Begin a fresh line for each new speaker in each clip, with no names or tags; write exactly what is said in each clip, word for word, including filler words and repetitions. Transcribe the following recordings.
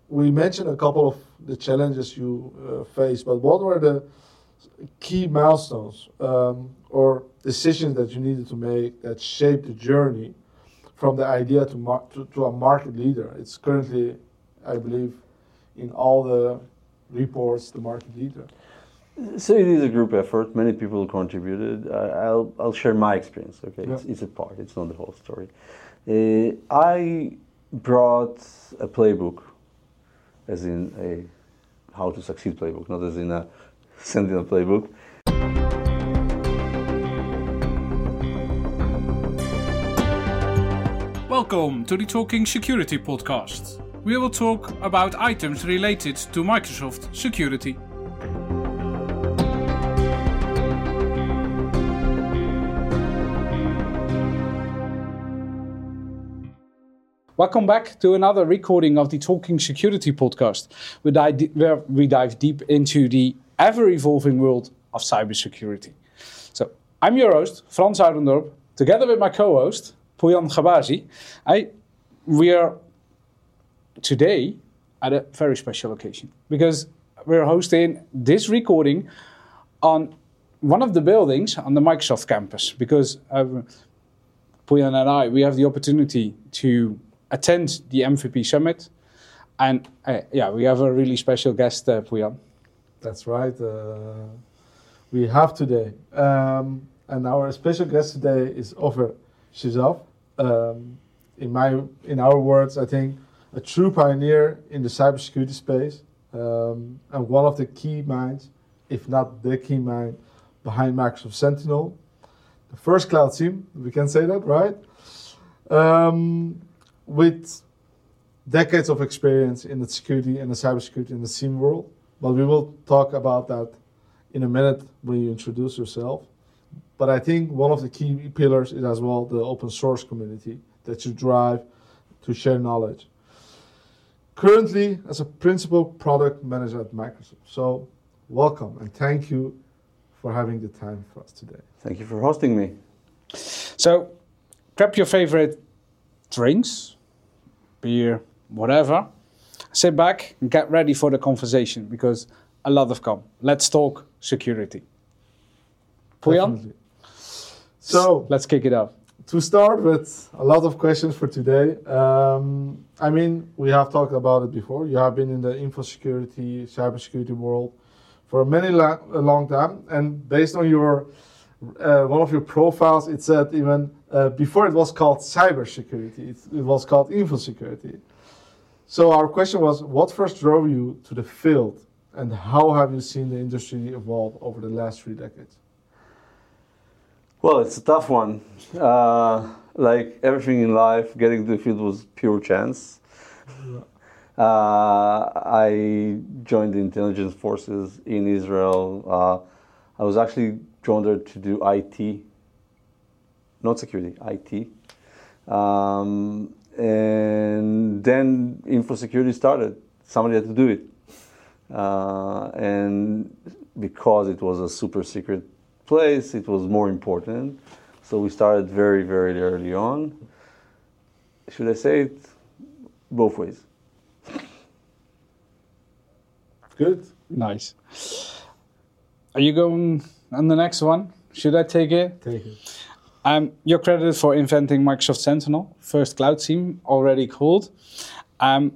we mentioned a couple of the challenges you uh, faced, but what were the key milestones um, or decisions that you needed to make that shaped the journey from the idea to, mar- to, to a market leader? It's currently, I believe, in all the reports, the market leader.
So it is a group effort. Many people contributed. Uh, I'll I'll share my experience. Okay,
Yeah.
it's, it's a part. It's not the whole story. Uh, I brought a playbook, as in a how to succeed playbook, not as in a Sentinel playbook.
Welcome to the Talking Security podcast. We will talk about items related to Microsoft security. Welcome back to another recording of the Talking Security podcast, where we dive deep into the ever-evolving world of cybersecurity. So, I'm your host, Frans Oudendorp, together with my co-host, Pouyan Ghabazi. I, we are today at a very special occasion because we're hosting this recording on one of the buildings on the Microsoft campus, because uh, Pouyan and I, we have the opportunity to attend the M V P Summit, and uh, yeah, we have a really special guest, uh, Pouyan.
That's right. Uh, we have today, um, and our special guest today is Ofer Shizov. Um, in my, in our words, I think a true pioneer in the cybersecurity space, um, and one of the key minds, if not the key mind, behind Microsoft Sentinel, the first cloud SIEM. We can say that, right? Um, with decades of experience in the security and the cybersecurity in the SIEM world. But we will talk about that in a minute when you introduce yourself. But I think one of the key pillars is as well the open source community that you drive to share knowledge. Currently, as a principal product manager at Microsoft. So welcome and thank you for having the time for us today.
Thank you for hosting me.
So, grab your favorite drinks, beer, whatever. Sit back and get ready for the conversation because a lot have come. Let's talk security. Pouyan?
So
let's kick it off.
To start with a lot of questions for today. Um, I mean, we have talked about it before. You have been in the info security, cybersecurity world for many la- a long time. And based on your uh, one of your profiles, it said even uh, before it was called cybersecurity, it, it was called info security. So our question was, what first drove you to the field, and how have you seen the industry evolve over the last three decades?
Well, it's a tough one. Uh, like everything in life, getting to the field was pure chance. Uh, I joined the intelligence forces in Israel. Uh, I was actually joined there to do I T, not security, I T. Um, and then info security started. Somebody had to do it. Uh, and because it was a super secret place, it was more important. So we started very, very early on. Should I say it? Both ways.
Good.
Nice. Are you going on the next one? Should I take it?
Take it.
Um, you're credited for inventing Microsoft Sentinel, first cloud SIEM, already called. Um,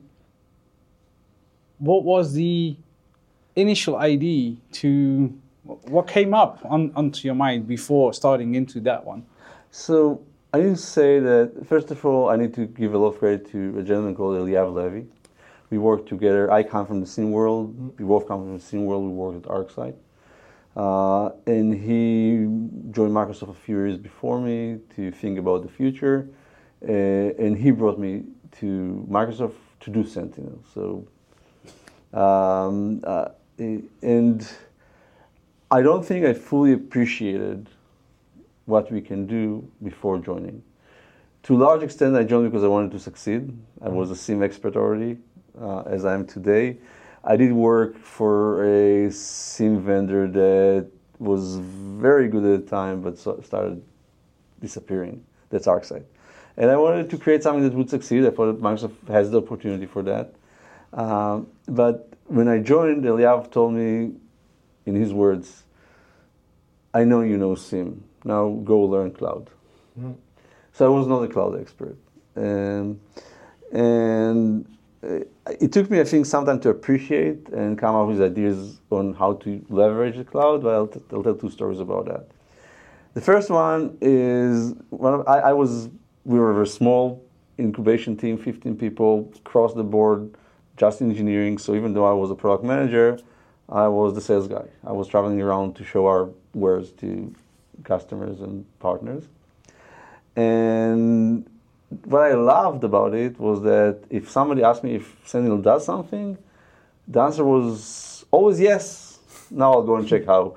what was the initial idea to, what came up on, onto your mind before starting into that one?
So I need to say that, first of all, I need to give a lot of credit to a gentleman called Eliav Levy. We worked together. I come from the SIEM world. We both come from the SIEM world. We worked at ArcSight. Uh, and he joined Microsoft a few years before me to think about the future. Uh, and he brought me to Microsoft to do Sentinel. So, um, uh, and I don't think I fully appreciated what we can do before joining. To a large extent, I joined because I wanted to succeed. I was a SIEM expert already, uh, as I am today. I did work for a SIEM vendor that was very good at the time, but so started disappearing. That's ArcSight. And I wanted to create something that would succeed. I thought Microsoft has the opportunity for that. Um, but when I joined, Eliav told me, in his words, I know you know SIEM. Now go learn cloud.
Mm.
So I was not a cloud expert. Um, and uh, it took me, I think, some time to appreciate and come up with ideas on how to leverage the cloud, but I'll, t- I'll tell two stories about that. The first one is, one of, I, I was, we were a very small incubation team, fifteen people, across the board, just engineering. So even though I was a product manager, I was the sales guy. I was traveling around to show our wares to customers and partners. And what I loved about it was that if somebody asked me if Sentinel does something, the answer was always yes. Now I'll go and check how.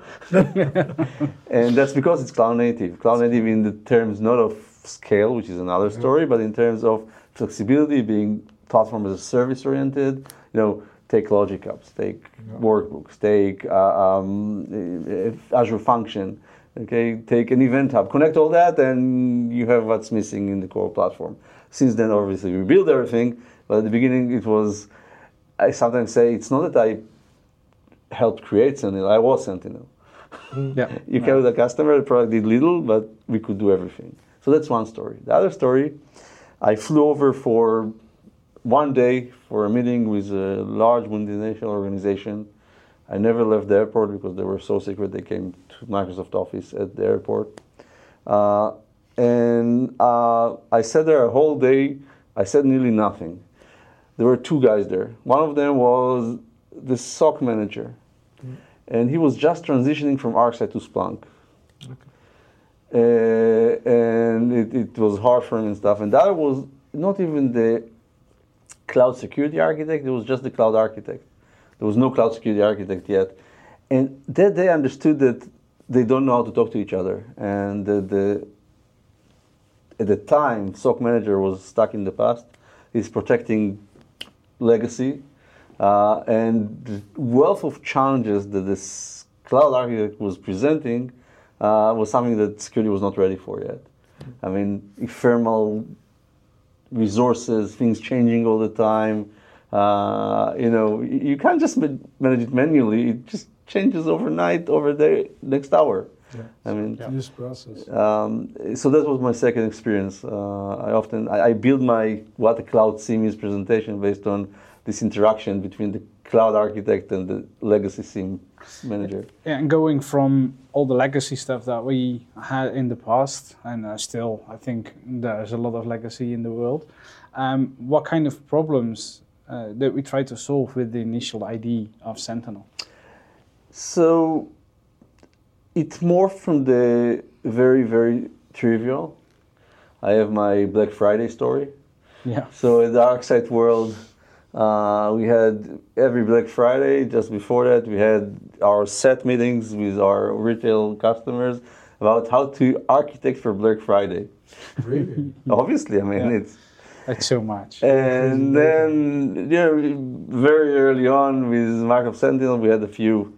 And that's because it's cloud native. Cloud native in the terms not of scale, which is another story, but in terms of flexibility, being platform as a service oriented, you know, take logic apps, take yeah. workbooks, take uh, um, Azure Function, okay, take an event hub, connect all that, and you have what's missing in the core platform. Since then, obviously, we built everything, but at the beginning, it was, I sometimes say, it's not that I helped create Sentinel, I was Sentinel.
Yeah.
You came with a customer, the product did little, but we could do everything. So that's one story. The other story, I flew over for one day for a meeting with a large multinational organization. I never left the airport because they were so secret they came to Microsoft Office at the airport. Uh, and uh, I sat there a whole day. I said nearly nothing. There were two guys there. One of them was the S O C manager. Mm. And he was just transitioning from ArcSight to Splunk. Okay. Uh, and it, it was hard for him and stuff. And that was not even the cloud security architect, it was just the cloud architect. There was no cloud security architect yet. And that they understood that they don't know how to talk to each other. And the, the at the time, S O C manager was stuck in the past. He's protecting legacy. Uh, and the wealth of challenges that this cloud architect was presenting uh, was something that security was not ready for yet. I mean, ephemeral resources, things changing all the time. Uh, you know, you can't just manage it manually. It just changes overnight, over the next hour.
Yeah.
I mean,
yeah. Use process.
Um, so that was my second experience. Uh, I often I, I build my what a cloud SIEM is presentation based on this interaction between the cloud architect and the legacy SIEM manager.
Yeah, and going from all the legacy stuff that we had in the past, and uh, still, I think there's a lot of legacy in the world. Um, what kind of problems uh, did we try to solve with the initial idea of Sentinel?
So it's more from the very, very trivial. I have my Black Friday story.
Yeah.
So in the ArcSight world, Uh, we had every Black Friday. Just before that, we had our set meetings with our retail customers about how to architect for Black Friday.
Really?
Obviously, I mean,
yeah.
it's...
That's so much.
And then, you know, very early on with Microsoft Sentinel, we had a few...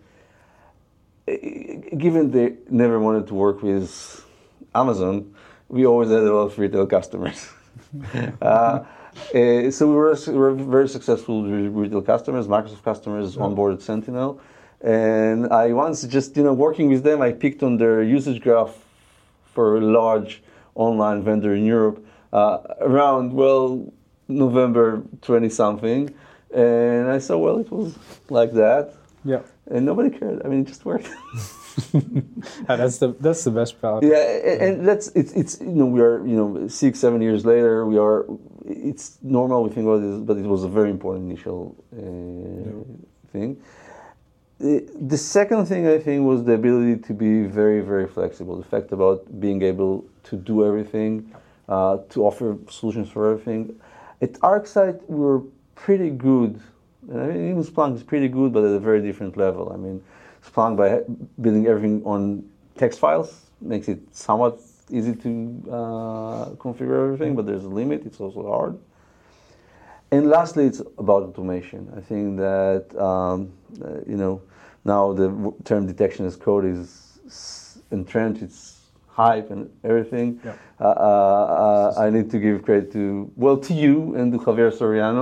Given they never wanted to work with Amazon, we always had a lot of retail customers. uh, Uh, so we were, we were very successful with retail customers, Microsoft customers yeah. onboarded Sentinel. And I once just, you know, working with them, I picked on their usage graph for a large online vendor in Europe uh, around, well, November twenty-something. And I saw, well, it was like that.
Yeah.
And nobody cared. I mean, it just worked.
yeah, that's the that's the best part.
Yeah, and, and that's it's it's you know we are you know six seven years later we are it's normal we think about this, but it was a very important initial uh, yeah. thing. The, the second thing I think was the ability to be very very flexible. The fact about being able to do everything, uh, to offer solutions for everything. At ArcSight we were pretty good. And I mean, even Splunk is pretty good, but at a very different level. I mean, Splunk, by building everything on text files, makes it somewhat easy to uh, configure everything, but there's a limit. It's also hard. And lastly, it's about automation. I think that, um, uh, you know, now the term detection as code is entrenched. It's hype and everything. Yeah. Uh, uh, uh, I need to give credit to, well, to you and to Javier Soriano,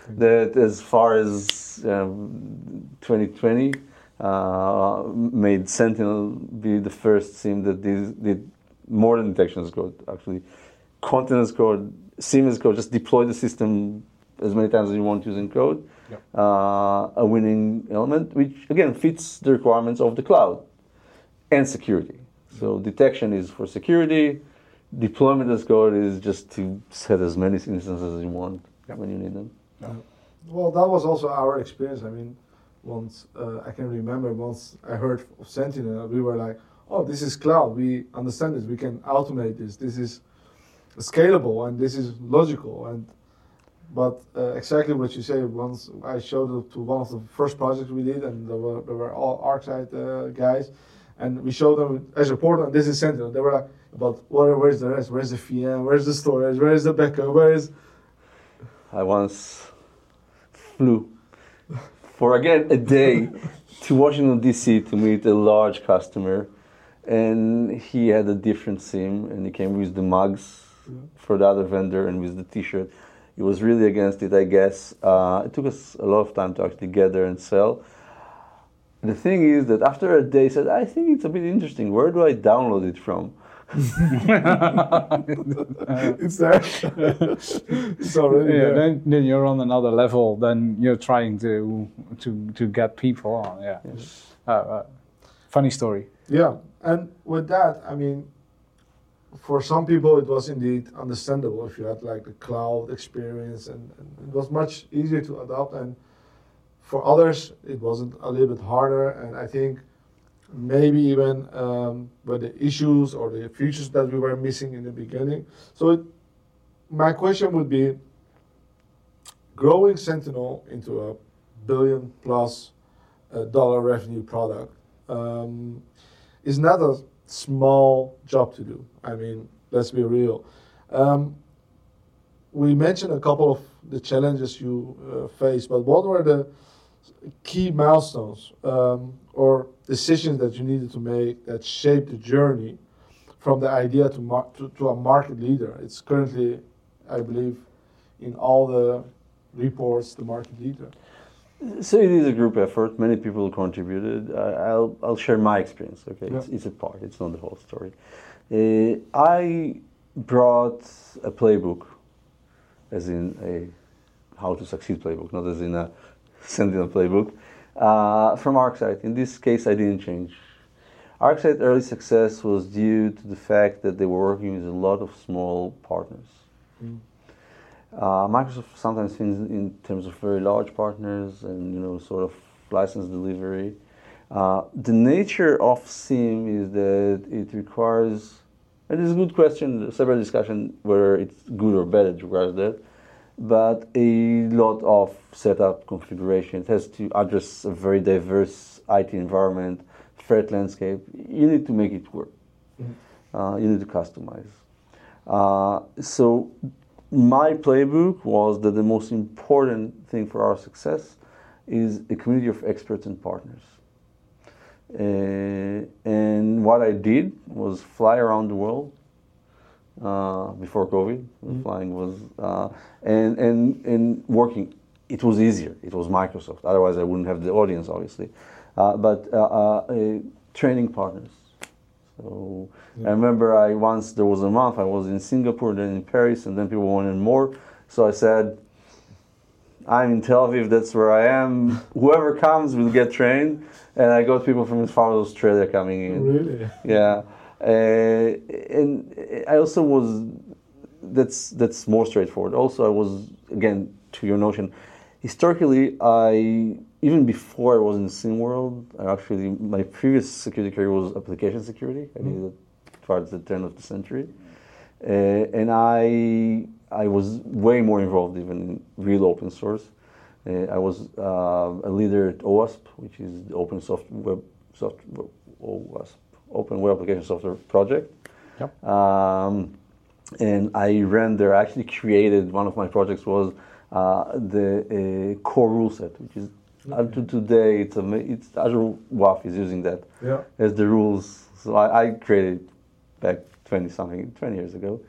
that as far as um, twenty twenty uh, made Sentinel be the first SIEM that did, did more than detection as code, actually. Content as code, SIEM as code, just deploy the system as many times as you want using code.
Yep.
Uh, a winning element, which again fits the requirements of the cloud and security. So detection is for security, deployment as code is just to set as many instances as you want
Yep.
when you need them.
Uh, well, that was also our experience. I mean, once uh, I can remember once I heard of Sentinel, we were like, "Oh, this is cloud. We understand this. We can automate this. This is scalable and this is logical." And but uh, exactly what you say. Once I showed it to one of the first projects we did, and there were, there were all ArcSight uh, guys, and we showed them Azure Portal, and this is Sentinel. They were like, "But where, where's the rest? Where's the V M? Where's the storage? Where is the backup? Where is?"
I once flew for again a day to Washington D C to meet a large customer, and he had a different SIEM, and he came with the mugs
Yeah.
for the other vendor and with the T-shirt. He was really against it, I guess. Uh, it took us a lot of time to actually get there and sell. The thing is that after a day, he said, "I think it's a bit interesting. Where do I download it from?"
It's there. It's already
Yeah,
there.
then, then you're on another level. Then you're trying to to to get people on. Yeah.
Yes.
Uh, uh, funny story.
Yeah, and with that, I mean, for some people it was indeed understandable if you had like the cloud experience, and, and it was much easier to adopt. And for others, it wasn't a little bit harder. And I think maybe even um, with the issues or the features that we were missing in the beginning. So it, my question would be, growing Sentinel into a billion plus uh, dollar revenue product um, is not a small job to do. I mean, let's be real. Um, we mentioned a couple of the challenges you uh, faced, but what were the key milestones um, or decisions that you needed to make that shaped the journey from the idea to, mar- to, to a market leader? It's currently, I believe, in all the reports, the market leader.
So it is a group effort. Many people contributed. Uh, I'll I'll share my experience. Okay,
Yeah.
it's, it's a part. It's not the whole story. Uh, I brought a playbook, as in a how to succeed playbook, not as in a Sentinel playbook, uh, from ArcSight. In this case, I didn't change. ArcSight early success was due to the fact that they were working with a lot of small partners.
Mm.
Uh, Microsoft sometimes thinks in terms of very large partners and, you know, sort of license delivery. Uh, the nature of SIEM is that it requires, and it's a good question, a separate discussion whether it's good or bad, it requires that, but a lot of setup configuration. It has to address a very diverse I T environment, threat landscape. You need to make it work.
Mm-hmm.
Uh, you need to customize. Uh, so my playbook was that the most important thing for our success is a community of experts and partners. Uh, and what I did was fly around the world uh, before COVID.
Mm-hmm.
Flying was uh, and and and working. It was easier. It was Microsoft. Otherwise, I wouldn't have the audience, obviously. Uh, but uh, uh, uh, training partners. So
Yeah.
I remember I once there was a month I was in Singapore, then in Paris, and then people wanted more. So I said, I'm in Tel Aviv, that's where I am. Whoever comes will get trained. And I got people from as far as Australia coming in.
Really?
Yeah. Uh, and I also was, that's that's more straightforward. Also, I was, again, to your notion, historically, I, even before I was in the SIEM world, I actually, my previous security career was application security. I did it towards the turn of the century. Uh, and I I was way more involved even in real open source. Uh, I was uh, a leader at OWASP, which is the Open Soft Web Soft OWASP, Open Web Application Software Project.
Yep.
Um, and I ran there. I actually created, one of my projects was uh, the uh, core rule set, which is up to today, it's, a, it's Azure W A F is using that
Yeah.
as the rules. So I, I created back twenty something, twenty years ago.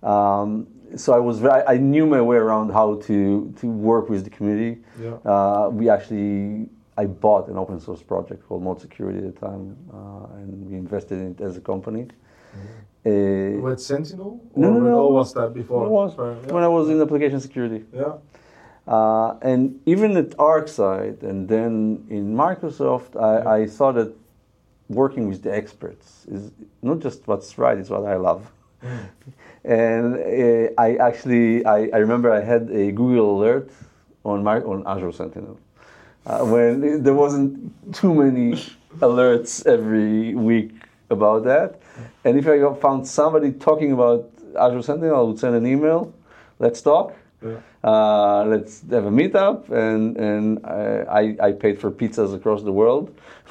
Um, so I was very, I knew my way around how to, to work with the community.
Yeah.
Uh, we actually, I bought an open source project called Mode Security at the time, uh, and we invested in it as a company. Mm-hmm. uh,
With Sentinel?
No,
or
no,
with
no.
all was that before?
It was
Or- yeah.
when I was in application security.
Yeah.
Uh, and even at ArcSight and then in Microsoft, I,
Yeah.
I thought that working with the experts is not just what's right, it's what I love.
Mm.
And uh, I actually, I, I remember I had a Google alert on my on Azure Sentinel uh, when there wasn't too many alerts every week about that. And if I got- found somebody talking about Azure Sentinel, I would send an email, let's talk.
Yeah.
Uh, let's have a meetup, and and I, I paid for pizzas across the world.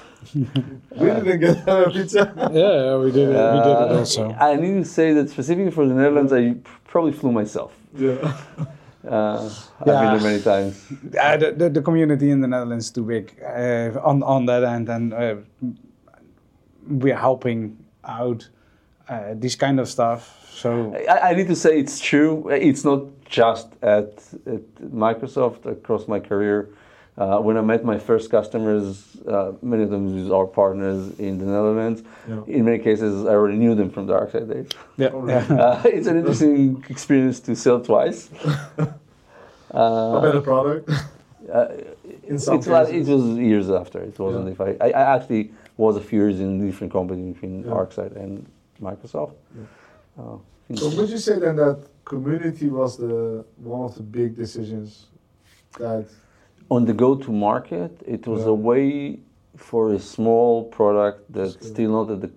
We didn't get a pizza.
Yeah, we did it. we did it
Uh,
also.
I need to say that specifically for the Netherlands, I probably flew myself.
Yeah.
Uh, I've
Yeah.
been there many times.
Uh, the, the, the community in the Netherlands is too big uh, on, on that end, and uh, we're helping out uh, this kind of stuff. So
I, I need to say it's true. It's not just at, at Microsoft. Across my career, uh, when I met my first customers, uh, many of them was our partners in the Netherlands.
Yeah.
In many cases, I already knew them from the ArcSight days.
yeah,
Oh,
yeah.
really?
Uh, it's an interesting experience to sell twice.
A
Uh,
better product.
uh,
In some
it's like,
cases.
it was years after. It wasn't
Yeah.
if I, I. I actually was a few years in different companies between
Yeah.
ArcSight and Microsoft.
Yeah.
Uh,
So would you say then that community was the one of the big decisions that
on the go-to-market, it was
Yeah.
a way for a small product that's
That's good.
still not at the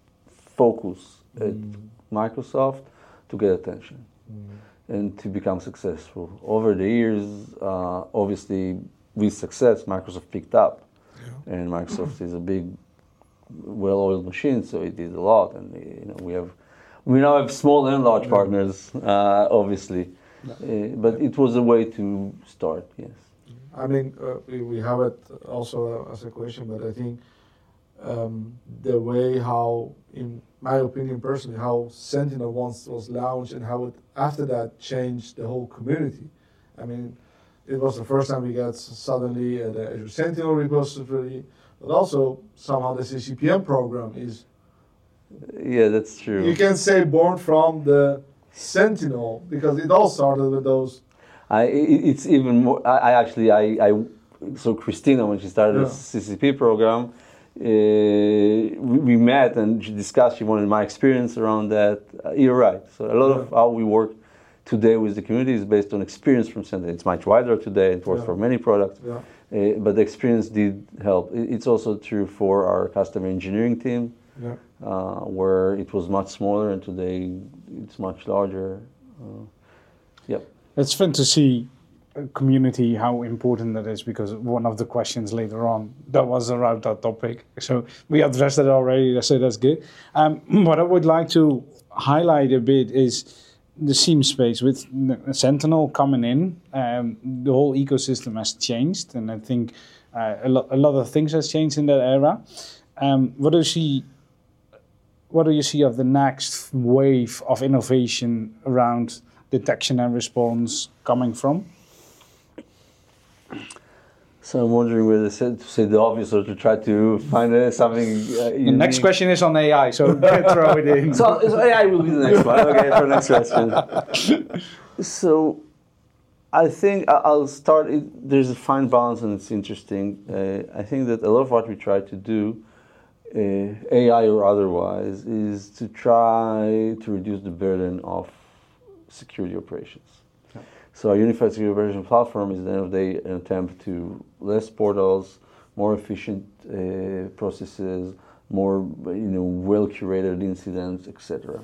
focus at
Mm.
Microsoft to get attention
Mm.
and to become successful. Over the years, uh, obviously, with success, Microsoft picked up,
Yeah.
and Microsoft is a big, well-oiled machine, so it did a lot, and you know we have. We now have small and large
Yeah.
partners, uh, obviously, uh, but it was a way to start. Yes.
I mean, uh, we, we have it also as a question, but I think um, the way how, in my opinion personally, how Sentinel once was launched and how it after that changed the whole community. I mean, it was the first time we got s- suddenly uh, the Azure Sentinel repository, but also somehow the C C P M program is,
Yeah, that's true.
you can say, born from the Sentinel, because it all started with those.
I, it- it's even more. I, I actually, I, I, so Christina, when she started
Yeah.
the C C P program, uh, we, we met and she discussed. She wanted my experience around that. Uh, you're right. So a lot of
Yeah.
how we work today with the community is based on experience from Sentinel. It's much wider today. It works
Yeah.
for many products,
Yeah.
uh, but the experience did help. It- It's also true for our customer engineering team,
Yeah.
uh, where it was much smaller, and today it's much larger. Uh, yep.
It's fun to see a community, how important that is, because one of the questions later on that was around that topic. So we addressed it already, so that's good. Um, what I would like to highlight a bit is the SIEM space with Sentinel coming in. Um, the whole ecosystem has changed, and I think uh, a, lo- a lot of things has changed in that era. Um, what do you see? What do you see of the next wave of innovation around detection and response coming from?
So I'm wondering whether to say the obvious or to try to find uh, something. Uh,
The next question is on A I, so throw it in.
So, so A I will be the next one. Okay, for the next question. So I think I- I'll start. It, there's a fine balance, and it's interesting. Uh, I think that a lot of what we try to do, uh, A I or otherwise, is to try to reduce the burden of security operations. So our unified security operations platform is at the end of the day an attempt to less portals, more efficient uh, processes, more you know well curated incidents, et cetera.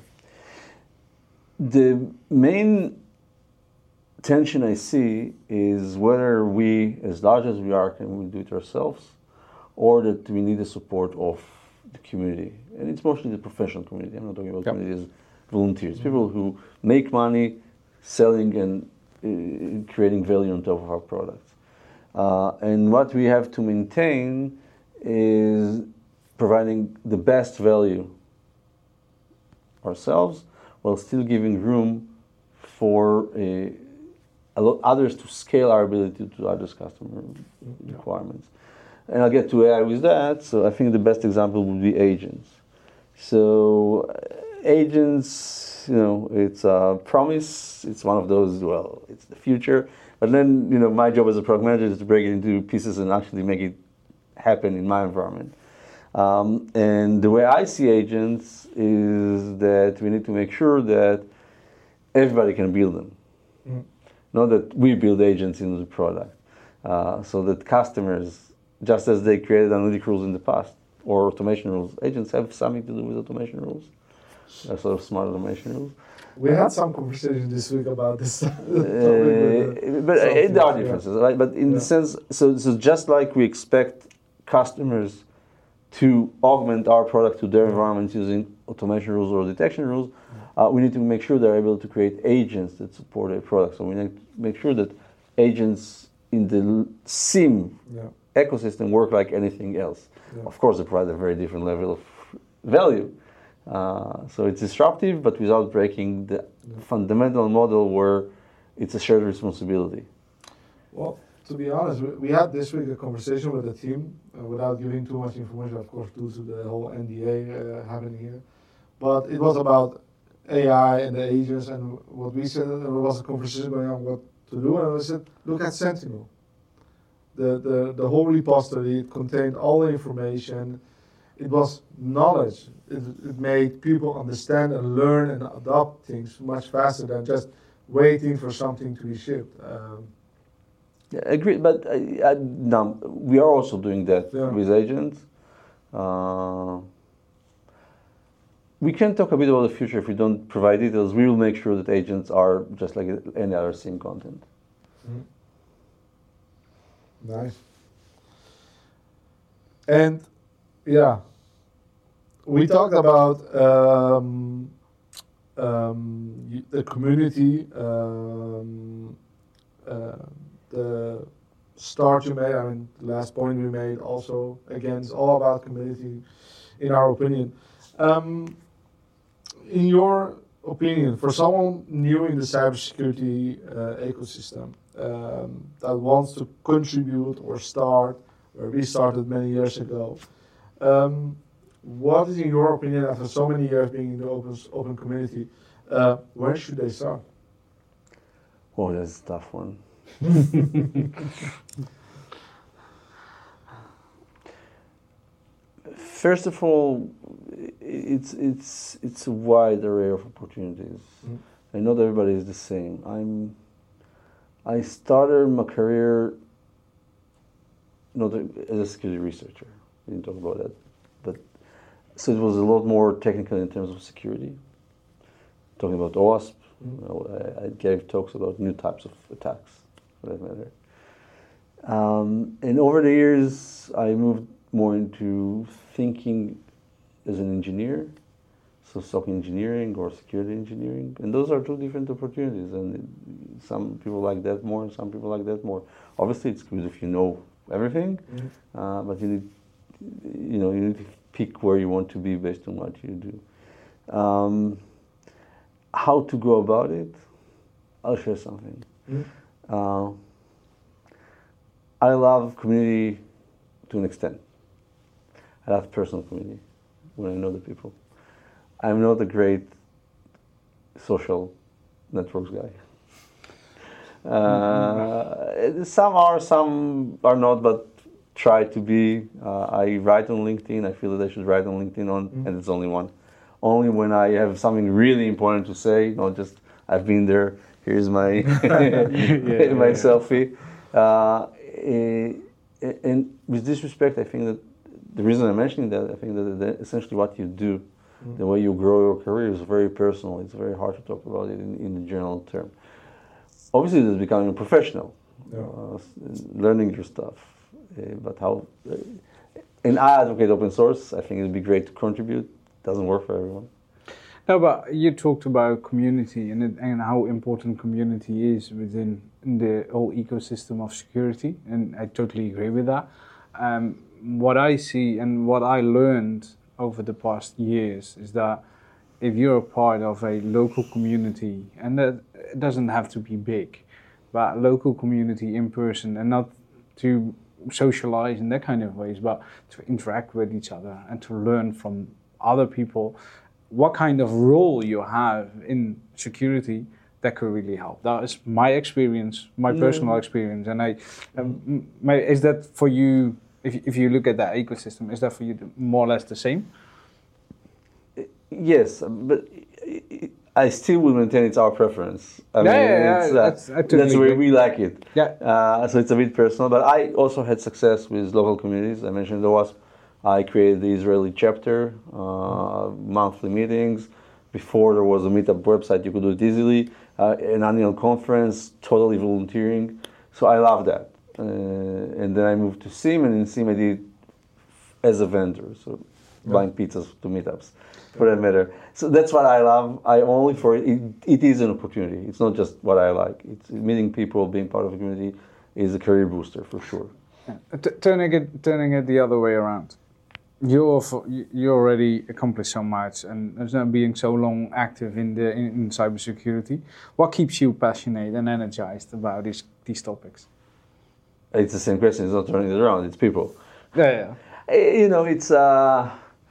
The main tension I see is whether we, as large as we are, can we do it ourselves, or that we need the support of the community, and it's mostly the professional community. I'm not talking about
Yep.
community as volunteers, people who make money selling and uh, creating value on top of our products. Uh, and what we have to maintain is providing the best value ourselves while still giving room for a, a lot others to scale our ability to address customer requirements. And I'll get to A I with that. So I think the best example would be agents. So uh, agents, you know, it's a promise. It's one of those, well, it's the future. But then, you know, my job as a product manager is to break it into pieces and actually make it happen in my environment. Um, and the way I see agents is that we need to make sure that everybody can build them. Mm. Not that we build agents into the product. Uh, so that customers, just as they created analytic rules in the past, or automation rules, agents have something to do with automation rules, uh, sort of smart automation rules.
We had some conversation this week about this.
uh, but uh, there are differences, yeah. Right? But in yeah. the sense, so, so just like we expect customers to augment our product to their environments using automation rules or detection rules, uh, we need to make sure they're able to create agents that support their product. So we need to make sure that agents in the SIEM yeah. ecosystem work like anything else. Yeah. Of course, they provide a very different level of value. Uh, so it's disruptive, but without breaking the yeah. fundamental model where it's a shared responsibility.
Well, to be honest, we had this week a conversation with the team, uh, without giving too much information, of course, due to the whole N D A uh, happening here. But it was about A I and the agents, and what we said, there was a conversation going on what to do, and we said, look at Sentinel. The, the, the whole repository, it contained all the information. It was knowledge. It, it made people understand and learn and adopt things much faster than just waiting for something to be shipped. Um,
yeah, agreed, but uh, uh, no, we are also doing that yeah. with agents. Uh, we can talk a bit about the future if we don't provide details. We will make sure that agents are just like any other SIEM content.
Mm-hmm. Nice. And yeah, we talked about um, um, the community, um, uh, the start you made, I mean, the last point we made also, again, it's all about community, in our opinion. Um, in your opinion, for someone new in the cybersecurity uh, ecosystem, Um, that wants to contribute or start, where we started many years ago. Um, what is, in your opinion, after so many years being in the open, open community, uh, where should they start?
Oh, that's a tough one. First of all, it's it's it's a wide array of opportunities, mm. and not everybody is the same. I'm. I started my career not as a security researcher. We didn't talk about that, but so it was a lot more technical in terms of security. Talking about OWASP, mm-hmm. you know, I, I gave talks about new types of attacks, for that matter. Um, and over the years, I moved more into thinking as an engineer. So software engineering or security engineering, and those are two different opportunities, and some people like that more, and some people like that more. Obviously, it's good if you know everything, mm-hmm. uh, but you need, you know, you need to pick where you want to be based on what you do. Um, how to go about it? I'll share something. Mm-hmm. Uh, I love community to an extent. I love personal community when I know the people. I'm not a great social networks guy. Uh, some are, some are not, but try to be. Uh, I write on LinkedIn. I feel that I should write on LinkedIn, on, mm-hmm. and it's only one. Only when I have something really important to say, not just I've been there. Here's my yeah, yeah, my yeah. selfie. Uh, and with this respect, I think that the reason I'm mentioning that, I think that, that essentially what you do. The way you grow your career is very personal. It's very hard to talk about it in, in the general term. Obviously, it's becoming a professional, yeah. uh, learning your stuff. Uh, but how? Uh, and I advocate open source. I think it'd be great to contribute. It doesn't work for everyone.
No, but you talked about community and it, and how important community is within the whole ecosystem of security, and I totally agree with that. Um, what I see and what I learned over the past years is that if you're a part of a local community, and that it doesn't have to be big, but local community in person, and not to socialize in that kind of ways, but to interact with each other and to learn from other people what kind of role you have in security, that could really help. That is my experience, my personal experience. And I, um, my, is that for you, if, if you look at that ecosystem, is that for you more or less the same?
Yes, but I still will maintain it's our preference. I
yeah,
mean,
yeah, yeah.
It's, uh,
that's, I totally
that's the way
agree.
we like it.
Yeah.
Uh, so it's a bit personal, but I also had success with local communities. I mentioned there was, I created the Israeli chapter, uh, monthly meetings. Before there was a meetup website, you could do it easily. Uh, an annual conference, totally volunteering. So I love that. Uh, and then I moved to SIM, and in SIM I did as a vendor, so yeah. buying pizzas to meetups, for that matter. So that's what I love. I only for it, it, it is an opportunity. It's not just what I like. It's meeting people, being part of a community is a career booster for sure.
Yeah. T- turning it, turning it the other way around. You you already accomplished so much, and not being so long active in the in, in cybersecurity. What keeps you passionate and energized about these these topics?
It's the same question. It's not turning it around. It's people.
Yeah, yeah.
You know, it's uh,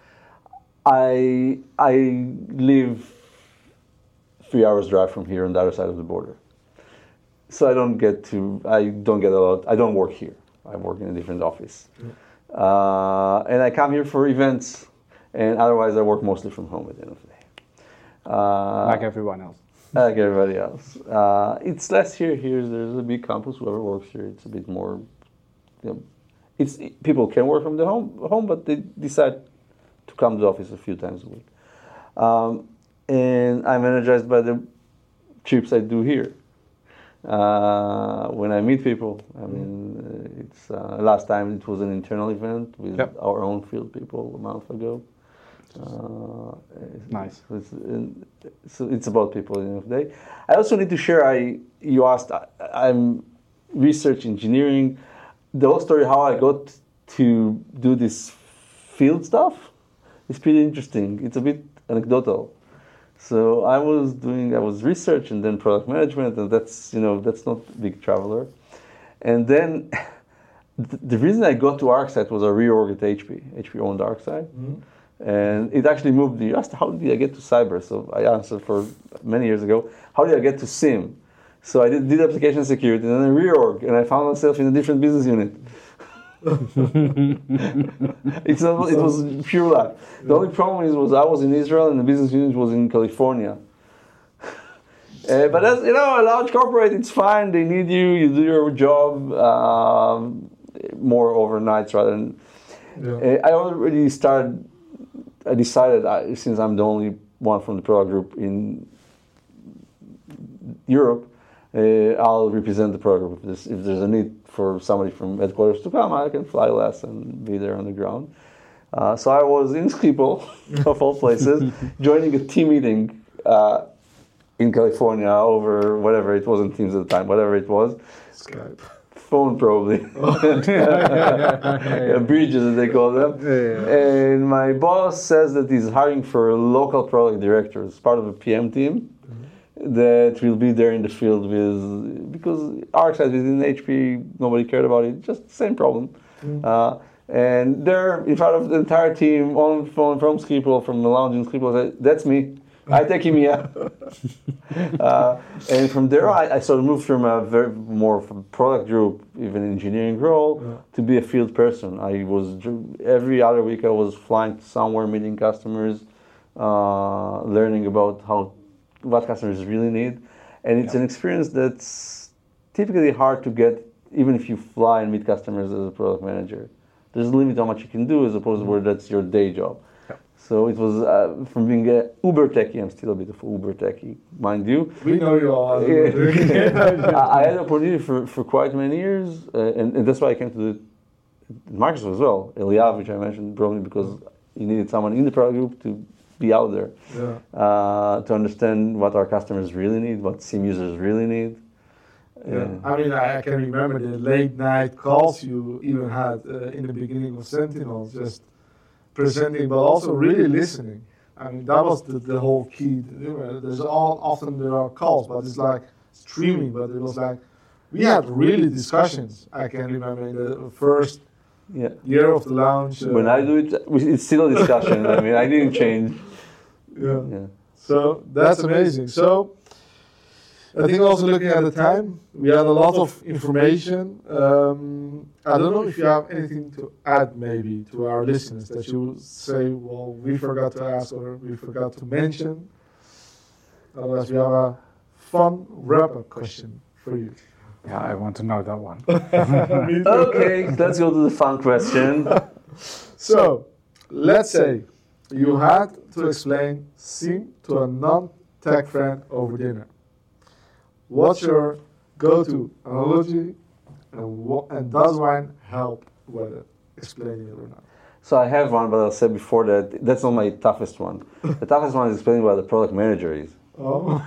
I I live three hours drive from here on the other side of the border, so I don't get to I don't get a lot. I don't work here. I work in a different office. Yeah. Uh, and I come here for events, and otherwise I work mostly from home at the end of the day. Uh,
like everyone else.
Like everybody else. Uh, it's less here. Here, there's a big campus. Whoever works here, it's a bit more. You know, it's people can work from the home, home, but they decide to come to the office a few times a week. Um, and I'm energized by the trips I do here. Uh, when I meet people, I mean, it's uh, last time it was an internal event with yep. our own field people a month ago. Uh,
nice.
So it's, so it's about people at the end of the day. I also need to share. I you asked. I, I'm research engineering. The whole story how I got to do this field stuff is pretty interesting. It's a bit anecdotal. So I was doing, I was research and then product management, and that's, you know, that's not big traveler. And then th- the reason I got to ArcSight was a reorg at H P. H P owned ArcSight. Mm-hmm. And it actually moved. You asked, how did I get to cyber? So I answered for many years ago, how did I get to SIM? So I did, did application security and then a reorg, and I found myself in a different business unit. it's not, it was pure luck. The only problem is was I was in Israel and the business unit was in California. uh, but as you know, a large corporate, it's fine. They need you. You do your job. Um, more overnights rather than. Yeah. Uh, I already started. I decided I, since I'm the only one from the product group in Europe, uh, I'll represent the product group. If there's, if there's a need for somebody from headquarters to come, I can fly less and be there on the ground. Uh, so I was in Schiphol, of all places, joining a team meeting uh, in California over whatever, it wasn't Teams at the time, whatever it was.
Skype.
Phone probably. yeah, bridges as they call them.
Yeah, yeah.
And my boss says that he's hiring for a local product director as part of a P M team. That will be there in the field with, because ArcSight within H P, nobody cared about it, just the same problem. Mm. Uh, and there, in front of the entire team, on phone from Schiphol, from the lounge in Schiphol, said, that's me, I take him here. uh, and from there, I, I sort of moved from a very more from product group, even engineering role, yeah. to be a field person. I was, every other week I was flying to somewhere, meeting customers, uh, learning about how what customers really need, and it's yeah. an experience that's typically hard to get even if you fly and meet customers as a product manager. There's a limit how much you can do as opposed mm-hmm. to where that's your day job. Yeah. So it was uh, from being a uber techie, I'm still a bit of uber techie, mind you.
We know you all.
I had the opportunity for, for quite many years, uh, and, and that's why I came to the Microsoft as well. Eliav, which I mentioned, probably because you needed someone in the product group to be out there yeah. uh, to understand what our customers really need, what SIM users really need.
Yeah, uh, I mean, I, I can remember the late night calls you even had uh, in the beginning of Sentinel, just presenting, but also really listening. I mean, that was the, the whole key. There's all often there are calls, but it's like streaming. But it was like we had really discussions. I can remember in the first
Yeah.
year of the launch. Uh,
When I do it, it's still a discussion. I mean, I didn't change.
yeah.
Yeah.
So that's amazing. So I think also looking at the time, we had a lot of information. Um, I don't know if you have anything to add maybe to our listeners that you would say, well, we forgot to ask or we forgot to mention. Otherwise, we have a fun wrap-up question for you.
Yeah, I want to know that one.
Okay, let's go to the fun question.
So, let's say you had to explain SIEM to a non-tech friend over dinner. What's your go-to analogy, and, what, and does one help with explaining it or not?
So I have one, but I said before that that's not my toughest one. The toughest one is explaining what the product manager is.
Oh.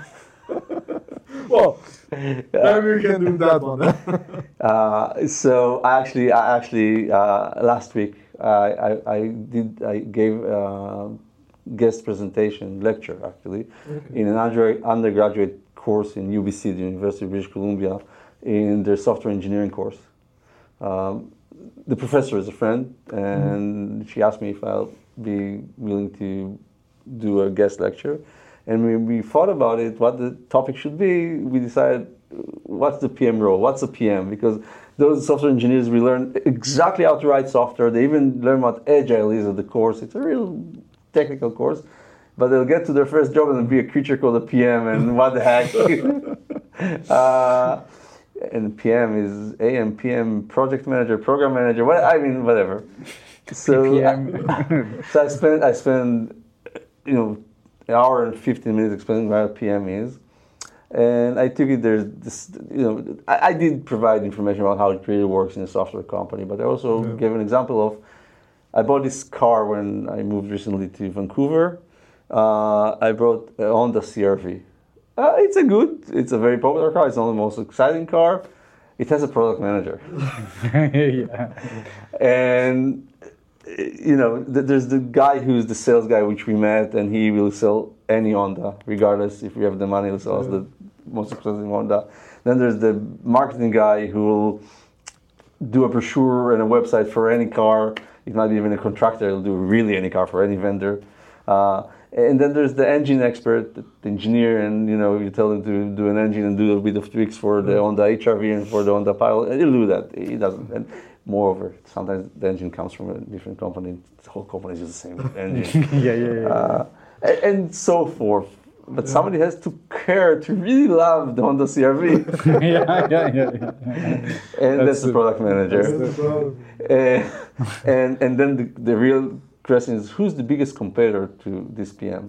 Well, maybe we can do that one.
Uh, so I actually, I actually uh, last week I, I, I did I gave a guest presentation lecture actually
Okay.
in an under, undergraduate course in U B C, the University of British Columbia, in their software engineering course. Um, the professor is a friend, and mm-hmm. she asked me if I'll be willing to do a guest lecture. And when we thought about it, what the topic should be, we decided, what's the P M role? What's a P M? Because those software engineers, we learn exactly how to write software. They even learn what Agile is at the course. It's a real technical course. But they'll get to their first job and there'll be a creature called a P M, and what the heck? uh, and P M is A M, P M, project manager, program manager, what, I mean, whatever. So,
P M.
I, so I spent, I spent, you know, an hour and fifteen minutes explaining what a P M is. And I took it there's this, you know, I, I did provide information about how it really works in a software company, but I also
Yeah.
gave an example of, I bought this car when I moved recently to Vancouver. Uh, I brought a Honda C R V. Uh, it's a good, it's a very popular car. It's not the most exciting car. It has a product manager.
Yeah.
And, you know, th- there's the guy who's the sales guy, which we met, and he will sell any Honda, regardless if we have the money, he'll sell us the most expensive Honda. Then there's the marketing guy who will do a brochure and a website for any car. It might be even a contractor, he'll do really any car for any vendor. Uh, And then there's the engine expert, the engineer, and you know you tell him to do an engine and do a bit of tweaks for the Honda H R V and for the Honda Pilot, and he'll do that. He doesn't. And moreover, sometimes the engine comes from a different company. The whole company is the same engine.
yeah, yeah, yeah.
Uh, and, and so forth. But somebody has to care to really love the Honda C R V.
yeah, yeah, yeah, yeah.
And that's,
That's
the
the-
product manager.
That's the problem.
Uh, and and then the, the real question is, who's the biggest competitor to this P M?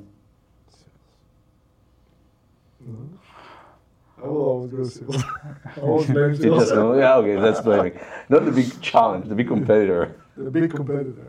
I will always go sales. I always blame
You just
sales.
go, yeah, okay, that's blaming. Not the big challenge, the big competitor.
The big competitor.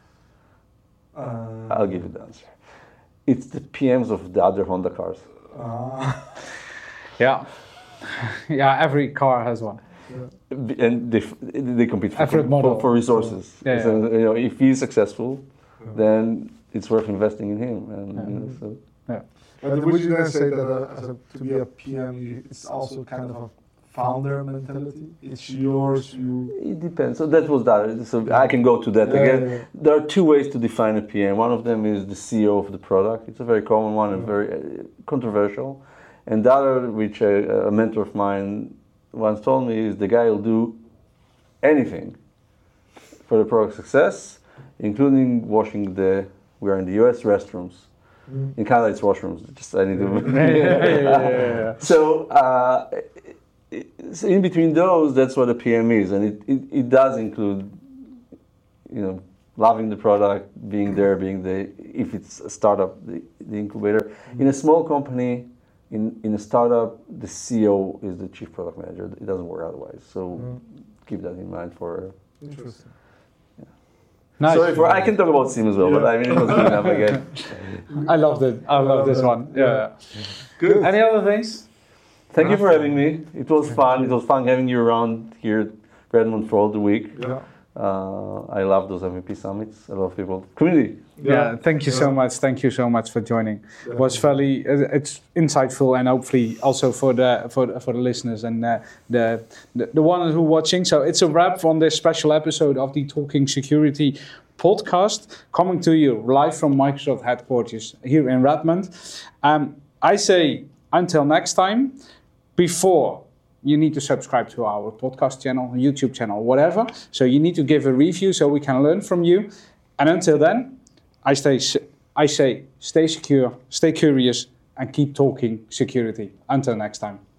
Uh,
I'll give you the answer. It's the P Ms of the other Honda cars.
uh,
Yeah. Yeah, every car has one.
And they, f- they compete for,
Effort
for,
model.
for resources.
Yeah,
So,
yeah.
you know, if he's successful,
Yeah.
then it's worth investing in him. And, you know, so.
but would you then say that uh, as a, to be a P M, you, it's also kind of a founder mentality? It's yours, you...
It depends. So that was that. So I can go to that
Yeah,
again.
yeah, yeah.
There are two ways to define a P M. One of them is the C E O of the product. It's a very common one and
Yeah.
very uh, controversial. And the other, which a, a mentor of mine once told me, is the guy who'll do anything for the product success, including washing the, we are in the U S, restrooms.
Mm.
In Canada, it's washrooms. Just I need to.
yeah, yeah, yeah, yeah.
So, uh, i- so in between those, that's what a P M is, and it, it, it does include, you know, loving the product, being there, being the, if it's a startup, the, the incubator. In a small company, in, in a startup, the C E O is the chief product manager. It doesn't work otherwise. So
Mm.
keep that in mind for.
Interesting.
Nice.
Sorry for I can talk about Sim as well, but I mean it was good enough again.
I loved it. I love this one. Yeah.
Good.
Any other things?
Thank you for having me. It was fun. It was fun having you around here at Redmond for all the week.
Yeah.
Uh, I love those M V P summits. I love people. Community.
Yeah, thank you so much. Thank you so much for joining. It was very, uh, it's insightful, and hopefully also for the for the, for the listeners and uh, the, the the ones who are watching. So it's a wrap on this special episode of the Talking Security podcast, coming to you live from Microsoft headquarters here in Redmond. Um, I say until next time. Before, you need to subscribe to our podcast channel, YouTube channel, whatever. So you need to give a review so we can learn from you. And until then, I stay. I say stay secure, stay curious, and keep talking security. Until next time.